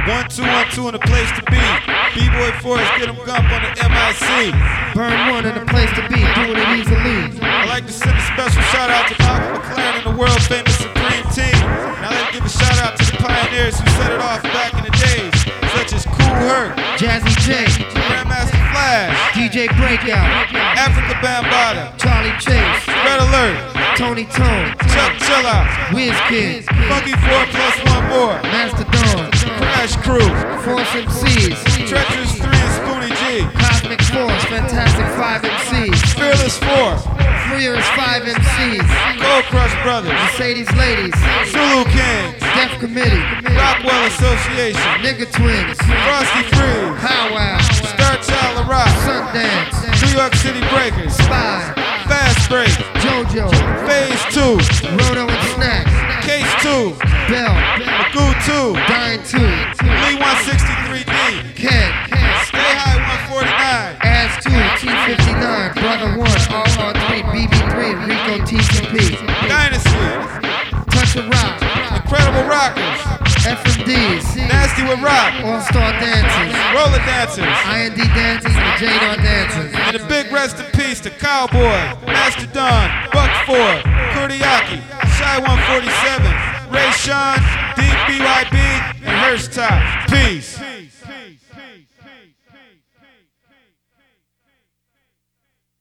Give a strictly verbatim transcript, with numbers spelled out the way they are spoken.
One, two, one, two in the place to be. B-Boy Forrest, get him gump on the M I C. Burn one in the place to be, doing it easily. I'd like to send a special shout out to Malcolm McLaren and the world famous Supreme Team. And I'd like to give a shout out to the pioneers who set it off back in the days, such as Kool Herc, Jazzy J, Grandmaster Flash, D J Breakout, Africa Bambaataa, Charlie Chase, Red Alert, Tony Tone, Chuck Chilla, Wiz Kid, Funky Four Plus One More, Mastodon, Crash Crew, Force M Cs, Treacherous Three and Spoonie G, Cosmic Force, Fantastic Five M Cs, Fearless Four, Furious Five M Cs, Gold Crush Brothers, Mercedes Ladies, Zulu Kings, Def Committee, Rockwell Association, Nigga Twins, Frosty Freeze, Powwow, Star Child of Rock, Sundance, New York City Breakers, Spy, Fast Break, JoJo, Phase Two, Roto and Snack, Case Two, Bell, Magoo Two, Dying two, Lee one sixty-three D, Ked, Stay High one forty-nine, As two, T fifty-nine, Brother one, R R three, B B three, and Rico T C P, Dynasty, Touch of Rock, Incredible Rockers, F M Ds, Nasty with Rock, All Star Dancers, Roller Dancers, I N D Dancers, and J R Dancers. and a big rest in peace to Cowboy, Mastodon, Buck Four, Kurdiaki, Shy one forty-seven, Ray Sean, D B Y B, and Hearst Top. Peace.